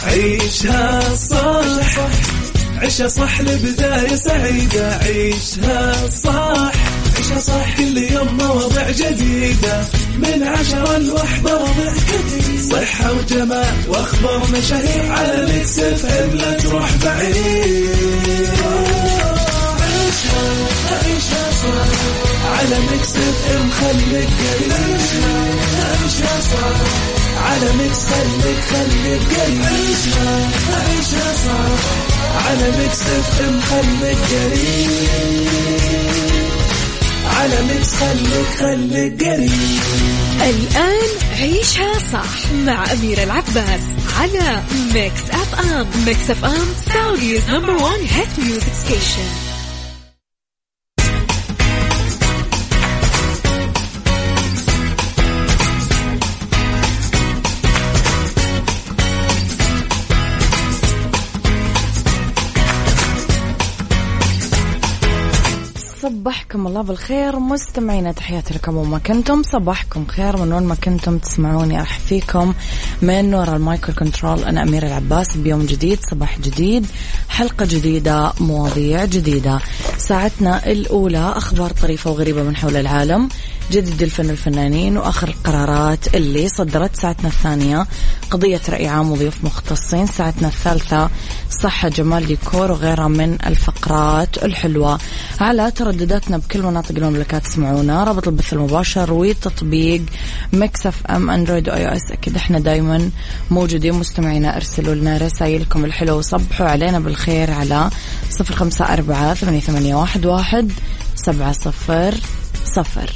عيشها صح عيشها صح لبداية سعيدة. عيشها صح عيشها صح كل يوم مواضيع جديدة من 10 ل1 مواضيع كثير صحة وجمال وأخبار مشاهير على ميكس اف ام لا تروح بعيد. عيشها صح على ميكس اف ام خليك قريب. عيشها صح على ميكس خليك قريب. عيشها صح على ميكس اف ام خليك قريب. على ميكس خليك قريب. الآن عيشها صح مع أميرة العباس على ميكس اف ام. ميكس اف ام سعوديز نمبر 1 هيت ميوزك ستيشن. صبحكم الله بالخير مستمعينا، تحياتي لكم وما كنتم. صباحكم خير من وين ما كنتم تسمعوني. أرحب فيكم من وراء المايكرو كنترول. أنا أميرة العباس بيوم جديد، صباح جديد، حلقة جديدة، مواضيع جديدة. ساعتنا الأولى أخبار طريفة وغريبة من حول العالم، جديد الفن الفنانين وآخر القرارات اللي صدرت. ساعتنا الثانية قضية رأي عام وضيوف مختصين. ساعتنا الثالثة صحة جمال ديكور وغيرها من الفقرات الحلوة. على تردداتنا بكل مناطق المملكة تسمعونا، رابط البث المباشر وتطبيق ميكس اف ام اندرويد واي او اس. اكيد احنا دايما موجودين. مستمعينا ارسلوا لنا رسائلكم الحلوة وصبحوا علينا بالخير على 0548811700.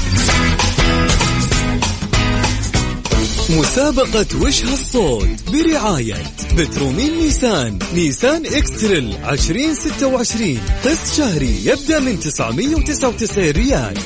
مسابقة وش هالصوت برعاية بترومين نيسان إكستريل 2026. قسط شهري يبدأ من 999 ريال.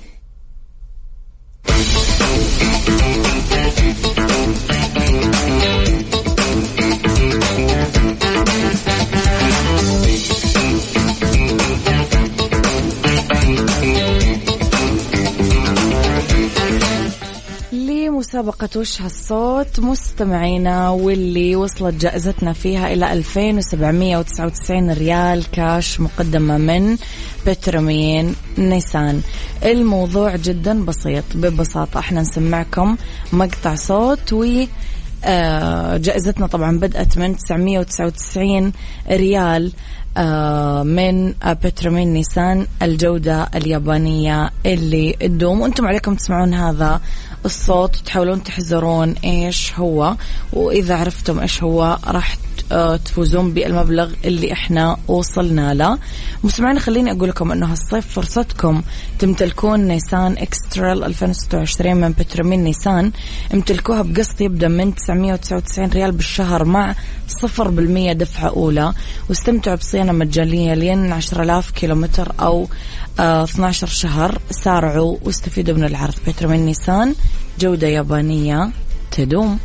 مسابقة وش هالصوت مستمعينا، واللي وصلت جائزتنا فيها إلى 2799 ريال كاش مقدمة من بترومين نيسان. الموضوع جدا بسيط، ببساطة احنا نسمعكم مقطع صوت جائزتنا طبعا بدأت من 999 ريال من بترومين نيسان، الجودة اليابانية اللي تدوم. وانتم عليكم تسمعون هذا الصوت وتحاولون تحذرون ايش هو، واذا عرفتم ايش هو راح تفوزون بالمبلغ اللي احنا وصلنا له. مستمعين خليني اقول لكم انه هالصيف فرصتكم تمتلكون نيسان اكستريل 2026 من بترومين نيسان. امتلكوها بقسط يبدأ من 999 ريال بالشهر مع 0% دفعة أولى، واستمتعوا بصيانة مجانية لين 10,000 كيلومتر أو 12 شهر. سارعوا واستفيدوا من العرض. بترومين نيسان، جودة يابانية تدوم.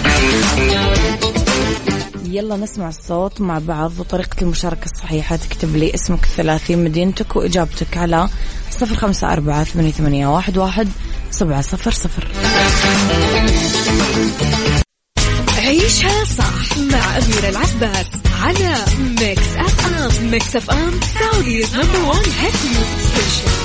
يلا نسمع الصوت مع بعض. وطريقة المشاركة الصحيحة تكتب لي اسمك الثلاثي، مدينتك، وإجابتك على 0548811700. عيشها صح مع أميرة العباس على ميكس اف ام. ميكس اف ام سعوديز نمبر 1 هيت ميوزك ستيشن.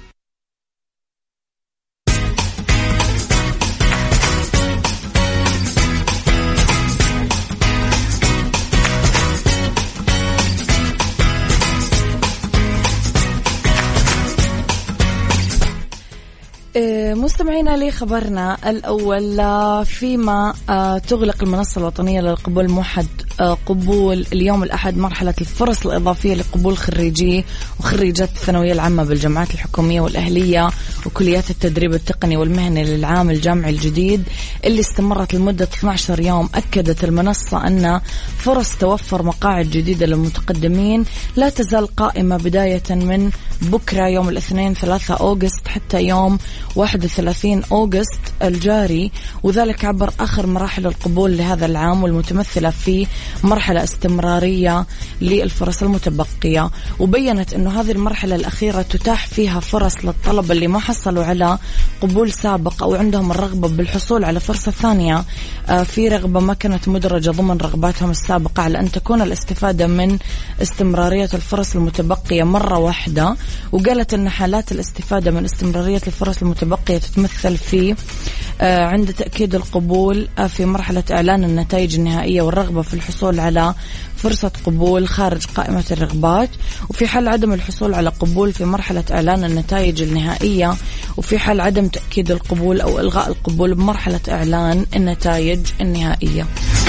مستمعينا لخبرنا الأول، فيما تغلق المنصة الوطنية للقبول موحد قبول اليوم الأحد مرحلة الفرص الإضافية لقبول خريجي وخريجات الثانوية العامة بالجامعات الحكومية والأهلية وكليات التدريب التقني والمهني للعام الجامعي الجديد اللي استمرت لمدة 12 يوم. أكدت المنصة أن فرص توفر مقاعد جديدة للمتقدمين لا تزال قائمة بداية من بكرة يوم الاثنين 3 أوغست حتى يوم 31 أوغست الجاري، وذلك عبر آخر مراحل القبول لهذا العام والمتمثلة في مرحلة استمرارية للفرص المتبقية، وبيّنت أنه هذه المرحلة الأخيرة تتاح فيها فرص للطلبة اللي ما حصلوا على قبول سابق أو عندهم الرغبة بالحصول على فرصة ثانية في رغبة ما كانت مدرجة ضمن رغباتهم السابقة، على أن تكون الاستفادة من استمرارية الفرص المتبقية مرة واحدة. وقالت أن حالات الاستفادة من استمرارية الفرص المتبقية تتمثل في عند تأكيد القبول في مرحلة إعلان النتائج النهائية والرغبة في الحصول على فرصة قبول خارج قائمة الرغبات، وفي حال عدم الحصول على قبول في مرحلة إعلان النتائج النهائية، وفي حال عدم تأكيد القبول أو إلغاء القبول بمرحلة إعلان النتائج النهائية.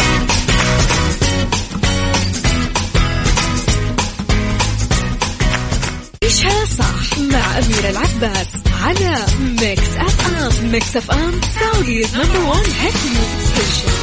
عيشها صح مع أميرة العباس على ميكس أف أم. ميكس أف أم سعوديز نمبر 1 هيت ميوزك ستيشن.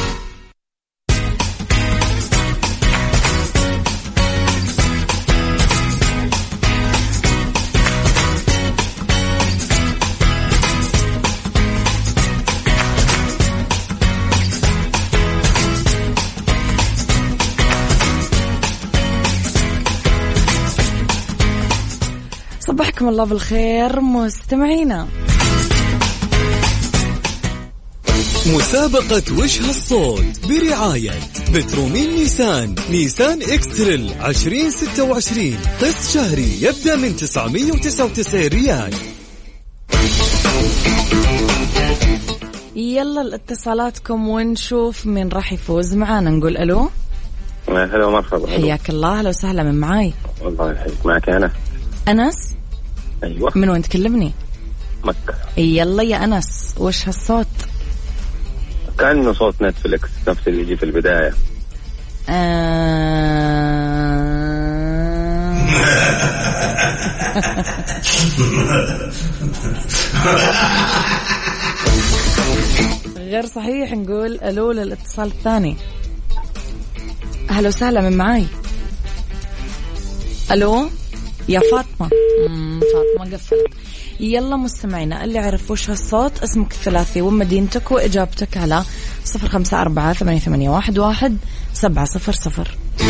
صبحكم الله بالخير مستمعينا. مسابقة وش هالصوت برعاية بترومين نيسان. نيسان إكستريل 2026 قسط شهري يبدأ من 999 ريال. يلا الاتصالاتكم ونشوف مين راح يفوز معانا. نقول ألو. هلا ومرحبا. حياك الله. هلا وسهلا. من معاي؟ والله يحييك. معك أنس. أيوة. من وين تكلمني؟ مكة. يلا يا أنس، وش هالصوت؟ كأنه صوت نتفليكس نفس اللي يجي في البداية. غير صحيح. نقول ألو للاتصال الثاني. أهلا وسهلا. من معاي؟ ألو يا فاطمة. فاطمة قفلت. يلا مستمعينا، اللي عرف وش هالصوت اسمك الثلاثي ومدينتك وإجابتك على 0548811700.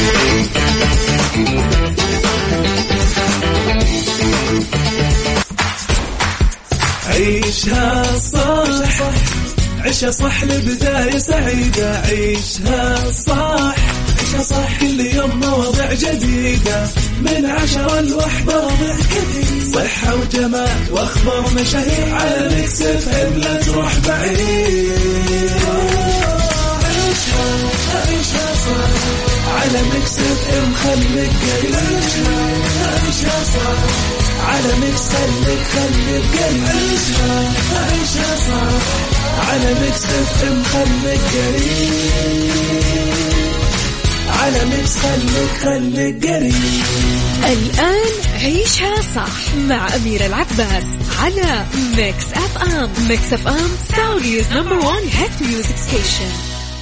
عيشها صح، عيشها صح لبداية سعيدة. عيشها صح، عيشها صح كل يوم مواضيع جديدة من 10 ل1 وضع كثير. صحة وجمال واخبار مشاهير على ميكس اف ام. لا تروح بعيد. عيشها صح على ميكس اف ام. خليك قريب. عيشها صح على ميكس. خليك قريب. عيشها صح على ميكس اف ام. خليك قريب على ميكس. خليك قريب. الآن عيشها صح مع أميرة العباس على ميكس أف أم. ميكس أف أم سعوديز نمبر 1 هيت ميوزك ستيشن.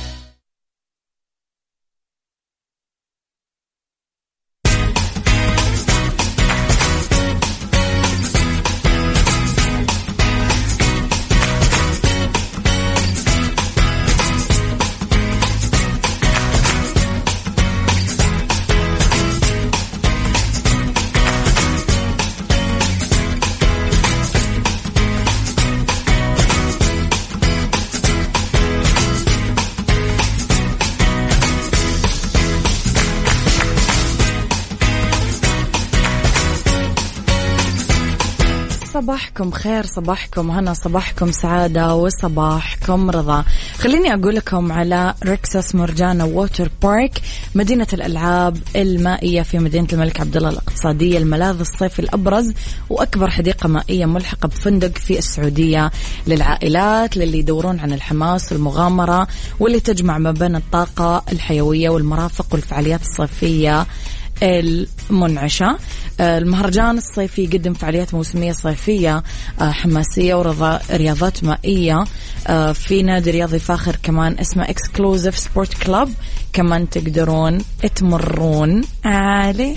صباحكم خير، صباحكم هنا، صباحكم سعادة، وصباحكم رضا. خليني أقول لكم على ريكسوس مرجانة ووتر بارك، مدينة الألعاب المائية في مدينة الملك عبدالله الاقتصادية، الملاذ الصيفي الأبرز وأكبر حديقة مائية ملحقة بفندق في السعودية للعائلات، للي يدورون عن الحماس والمغامرة، واللي تجمع ما بين الطاقة الحيوية والمرافق والفعاليات الصيفية المنعشة. المهرجان الصيفي يقدم فعاليات موسمية صيفية حماسية ورياضات مائية في نادي رياضي فاخر كمان اسمه Exclusive Sport Club، كمان تقدرون تمرون عليه.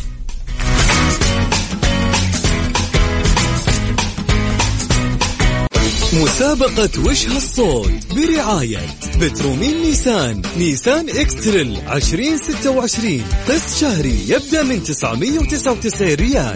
مسابقة وش هالصوت برعاية بترومين نيسان. نيسان إكستريل 2026 قسط شهري يبدأ من 999 ريال.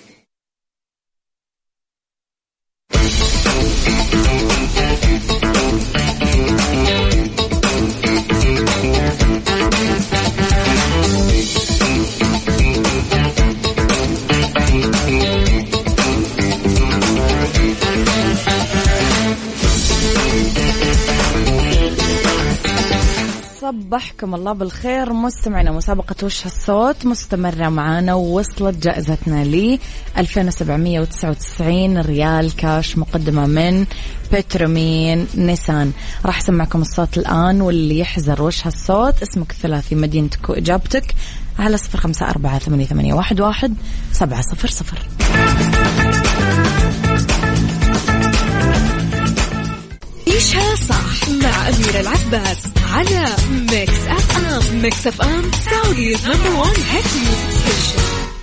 صبحكم الله بالخير مستمعنا. مسابقة وش هالصوت مستمرة معانا، ووصلت جائزتنا ل 2799 ريال كاش مقدمة من بترومين نيسان. راح اسمعكم الصوت الآن، واللي يحزر وش هالصوت اسمك الثلاثي مدينتك وإجابتك على 0548811700. عيشها صح مع أميرة العباس على ميكس أف أم. ميكس أف أم سعوديز نمبر 1 هيت ميوزك ستيشن.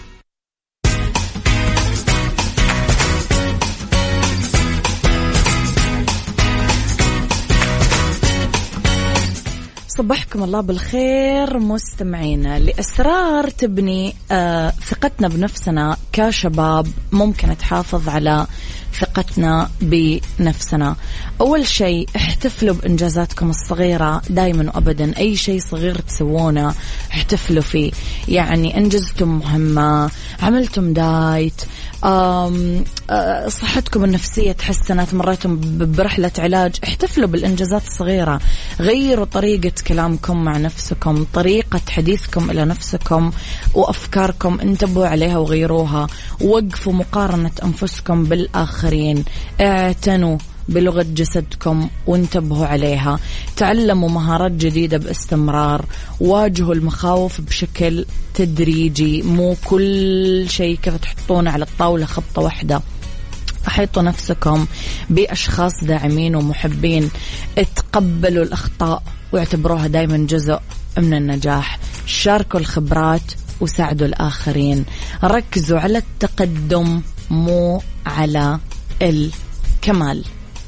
صبحكم الله بالخير مستمعينا. لأسرار تبني ثقتنا بنفسنا كشباب، ممكن تحافظ على ثقتنا بنفسنا. أول شيء احتفلوا بإنجازاتكم الصغيرة دايما وأبدا. أي شيء صغير تسوونه احتفلوا فيه، يعني انجزتم مهمة، عملتم دايت، صحتكم النفسية تحسنت، مريتم برحلة علاج، احتفلوا بالإنجازات الصغيرة. غيروا طريقة كلامكم مع نفسكم، طريقة حديثكم إلى نفسكم وأفكاركم، انتبهوا عليها وغيروها. وقفوا مقارنة أنفسكم بالآخرين، اعتنوا بلغة جسدكم وانتبهوا عليها. تعلموا مهارات جديدة باستمرار. واجهوا المخاوف بشكل تدريجي، مو كل شيء كيف تحطونه على الطاولة خبطة واحدة. أحيطوا نفسكم بأشخاص داعمين ومحبين. اتقبلوا الأخطاء واعتبروها دايما جزء من النجاح. شاركوا الخبرات وساعدوا الآخرين. ركزوا على التقدم مو على الكمال.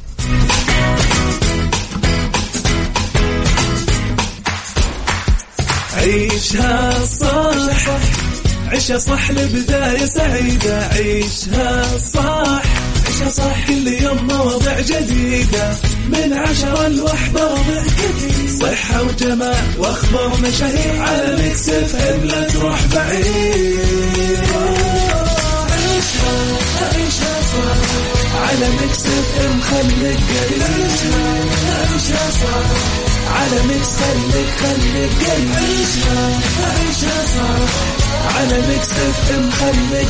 عيشها صح، عيشها صح لبداية سعيدة. عيشها صح، عيشها صح كل يوم مواضيع جديدة، من 10 ل1 وضع جديد. صحة وجمال واخبار مشاهير على ميكس اف ام، لا تروح بعيد. عيشها صح على ميكس اف ام، خليك قريب. عيشها صح على ميكس، خليك قريب. عيشها صح على ميكس اف ام، خليك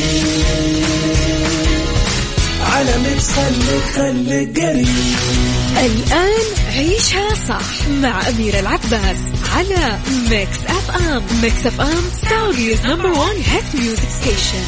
قريب. على ميكس خليك قريب. الآن عيشها صح مع أميرة العباس على ميكس أف أم. ميكس أف أم سعوديز نمبر 1 هيت ميوزك ستيشن.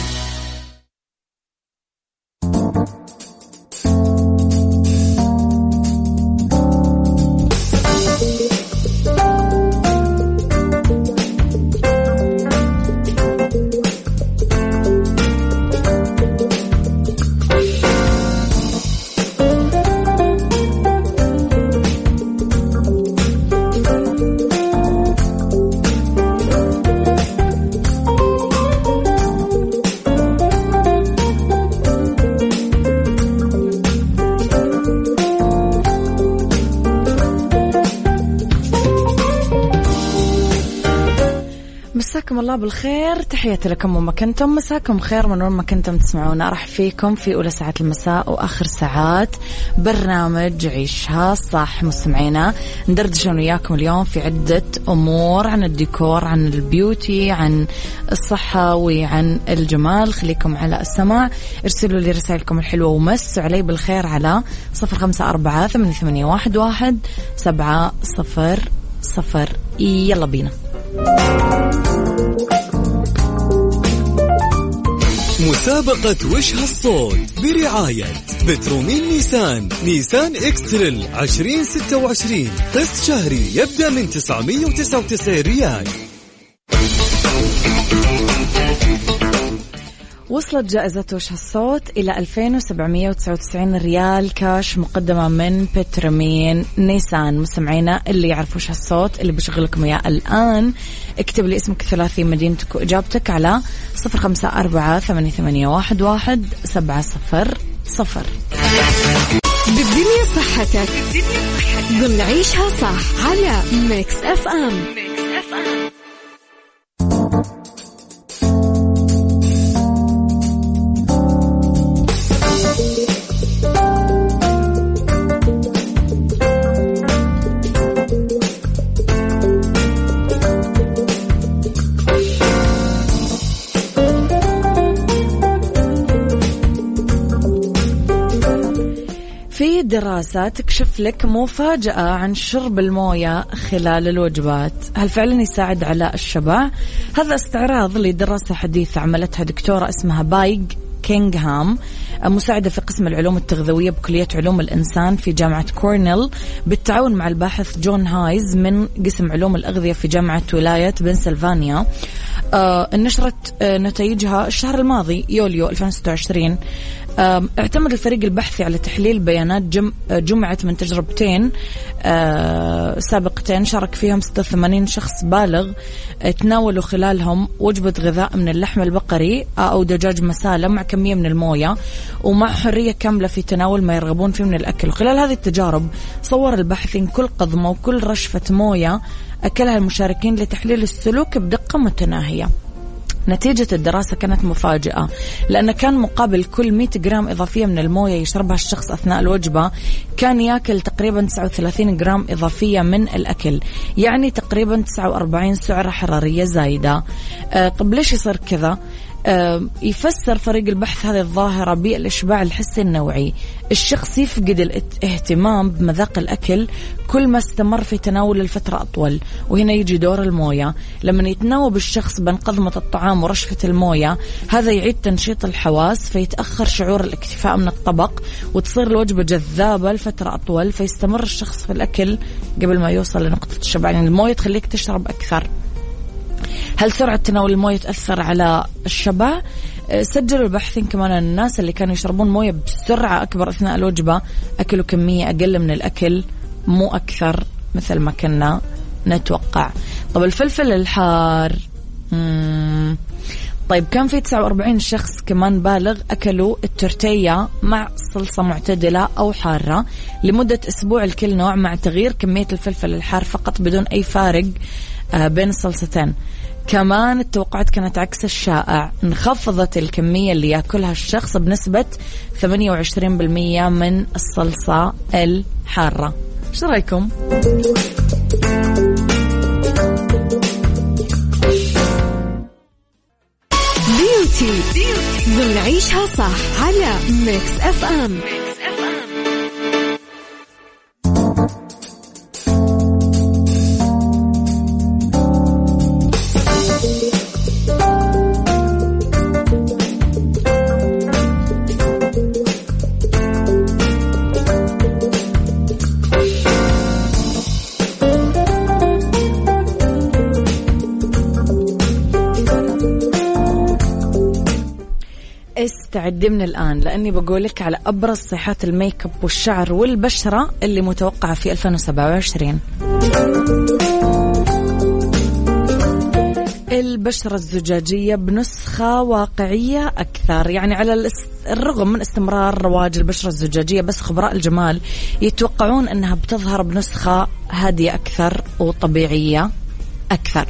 مساكم الله بالخير، تحياتي لكم وما كنتم. مساكم خير من وين ما كنتم تسمعونا. راح فيكم في أولى ساعات المساء وآخر ساعات برنامج عيشها صح. مستمعينا ندردش أنا وياكم اليوم في عدة أمور، عن الديكور، عن البيوتي، عن الصحة وعن الجمال. خليكم على السماع، ارسلوا لي رسائلكم الحلوة ومسوا علي بالخير على 0548811700. يلا بينا. مسابقة وش هالصوت برعاية بترومين نيسان. نيسان إكستريل 2026 قسط شهري يبدأ من 999 ريال. وصلت جائزة وش هالصوت إلى 2799 ريال كاش مقدمة من بترامين نيسان. مستمعينا اللي يعرفوا وش هالصوت اللي بشغلكم إياه الآن، اكتب لي اسمك الثلاثي مدينتك وإجابتك على 0548811700. بالدنيا صحتك ضمن عيشها صح على ميكس اف ام. في دراسة تكشف لك مفاجأة عن شرب الموية خلال الوجبات، هل فعلا يساعد على الشبع؟ هذا استعراض لدراسة حديثة عملتها دكتورة اسمها بايغ كينغهام، مساعدة في قسم العلوم التغذوية بكلية علوم الإنسان في جامعة كورنيل، بالتعاون مع الباحث جون هايز من قسم علوم الأغذية في جامعة ولاية بنسلفانيا. نشرت نتائجها الشهر الماضي يوليو 2026. اعتمد الفريق البحثي على تحليل بيانات جمعت من تجربتين سابقتين شارك فيهم 86 شخص بالغ تناولوا خلالهم وجبة غذاء من اللحم البقري أو دجاج مسالم مع كمية من الموية ومع حرية كاملة في تناول ما يرغبون فيه من الأكل. وخلال هذه التجارب صور الباحثين كل قضمة وكل رشفة موية أكلها المشاركين لتحليل السلوك بدقة متناهية. نتيجة الدراسة كانت مفاجئة، لأن كان مقابل كل 100 جرام إضافية من الموية يشربها الشخص أثناء الوجبة كان يأكل تقريبا 39 جرام إضافية من الأكل، يعني تقريبا 49 سعرة حرارية زايدة. طب ليش يصير كذا؟ يفسر فريق البحث هذه الظاهرة بالإشباع الحسي النوعي. الشخص يفقد الاهتمام بمذاق الأكل كل ما استمر في تناول الفترة أطول، وهنا يجي دور الموية. لما يتناوب الشخص بين قضمة الطعام ورشفة الموية هذا يعيد تنشيط الحواس، فيتأخر شعور الاكتفاء من الطبق وتصير الوجبة جذابة لفترة أطول، فيستمر الشخص في الأكل قبل ما يوصل لنقطة الشبع. يعني الموية تخليك تشرب أكثر. هل سرعة تناول الموية تأثر على الشبع؟ سجلوا الباحثين كمان أن الناس اللي كانوا يشربون موية بسرعة أكبر أثناء الوجبة أكلوا كمية أقل من الأكل، مو أكثر مثل ما كنا نتوقع. طب الفلفل الحار، طيب كان في 49 شخص كمان بالغ أكلوا التورتية مع صلصة معتدلة أو حارة لمدة أسبوع الكل نوع، مع تغيير كمية الفلفل الحار فقط بدون أي فارق بين الصلصتين. كمان التوقعات كانت عكس الشائع، انخفضت الكمية اللي يأكلها الشخص بنسبة 28% من الصلصة الحارة. شو رأيكم؟ بيوتي نعيشها صح على ميكس اف ام. استعدي من الآن لأني بقولك على أبرز صيحات الميك اب والشعر والبشرة اللي متوقعة في 2027. البشرة الزجاجية بنسخة واقعية أكثر، يعني على الرغم من استمرار رواج البشرة الزجاجية، بس خبراء الجمال يتوقعون أنها بتظهر بنسخة هادية أكثر وطبيعية أكثر.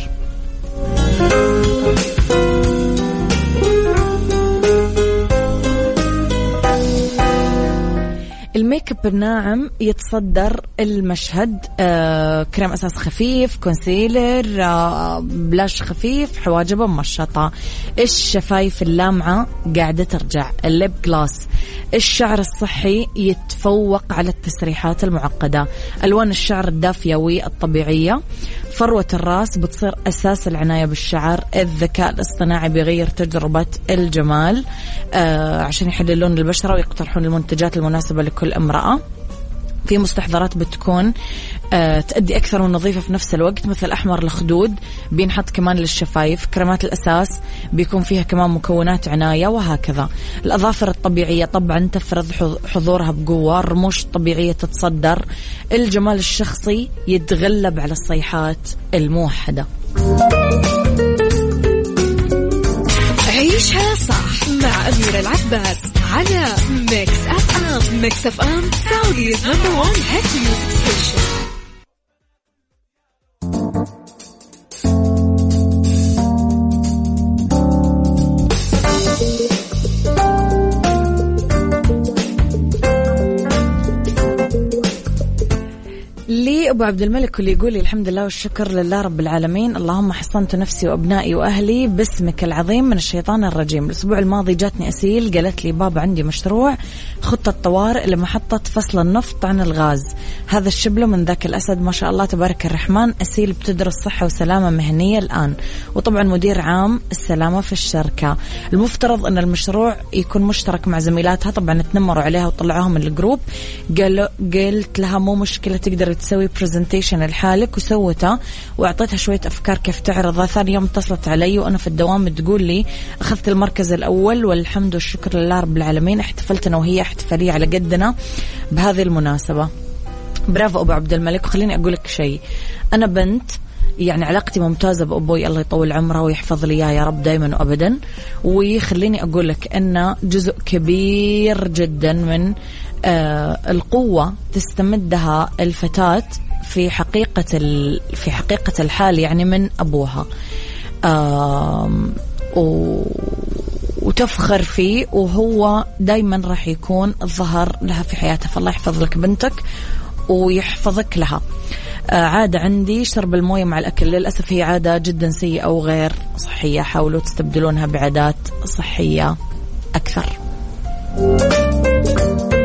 الميك اب الناعم يتصدر المشهد، كريم أساس خفيف، كونسيلر، بلاش خفيف، حواجب ممشطة، الشفايف اللامعة قاعدة ترجع، الليب جلاس، الشعر الصحي يتفوق على التسريحات المعقدة، ألوان الشعر الدافية والطبيعية، فروة الراس بتصير أساس العناية بالشعر. الذكاء الاصطناعي بيغير تجربة الجمال عشان يحددون البشرة ويقترحون المنتجات المناسبة لكل امرأة. في مستحضرات بتكون تأدي أكثر ونظيفة في نفس الوقت، مثل أحمر الخدود بينحط كمان للشفايف، كريمات الأساس بيكون فيها كمان مكونات عناية، وهكذا. الأظافر الطبيعية طبعا تفرض حضورها بقوة، الرموش الطبيعية تتصدر، الجمال الشخصي يتغلب على الصيحات الموحدة. عيشها صح مع أميرة العباس على ميكس أف أم. ميكس أف أم سعوديز نمبر 1 هيت ميوزك ستيشن. أبو عبد الملك اللي يقول الحمد لله والشكر لله رب العالمين، اللهم حصنت نفسي وأبنائي وأهلي باسمك العظيم من الشيطان الرجيم. الأسبوع الماضي جاتني أسيل قالت لي بابا عندي مشروع خطة طوارئ لمحطة فصل النفط عن الغاز، هذا الشبل من ذاك الأسد ما شاء الله تبارك الرحمن. أسيل بتدرس صحة وسلامة مهنية الآن، وطبعا مدير عام السلامة في الشركة. المفترض أن المشروع يكون مشترك مع زميلاتها، طبعا تنمروا عليها وطلعوها من الجروب. قلت لها مو مشكلة تقدر تسوي برزنتيشن لحالك، وسوتها وأعطيتها شوية أفكار كيف تعرضها. ثاني يوم اتصلت علي وأنا في الدوام تقول لي أخذت المركز الأول والحمد والشكر لله رب العالمين. احتفلت أنا وهي احتفالية على قدنا بهذه المناسبة. برافو أبو عبد الملك. وخليني أقول لك شيء، أنا بنت يعني علاقتي ممتازة بأبوي، الله يطول عمره ويحفظ لي إياه يا رب دايما وأبدا. ويخليني أقول لك أن جزء كبير جدا من القوة تستمدها الفتاة في حقيقة الحال يعني من أبوها، وتفخر فيه، وهو دايما راح يكون الظهر لها في حياتها. فالله يحفظ لك بنتك ويحفظك لها. عادة عندي شرب الموية مع الأكل، للأسف هي عادة جدا سيئة وغير صحية، حاولوا تستبدلونها بعادات صحية أكثر.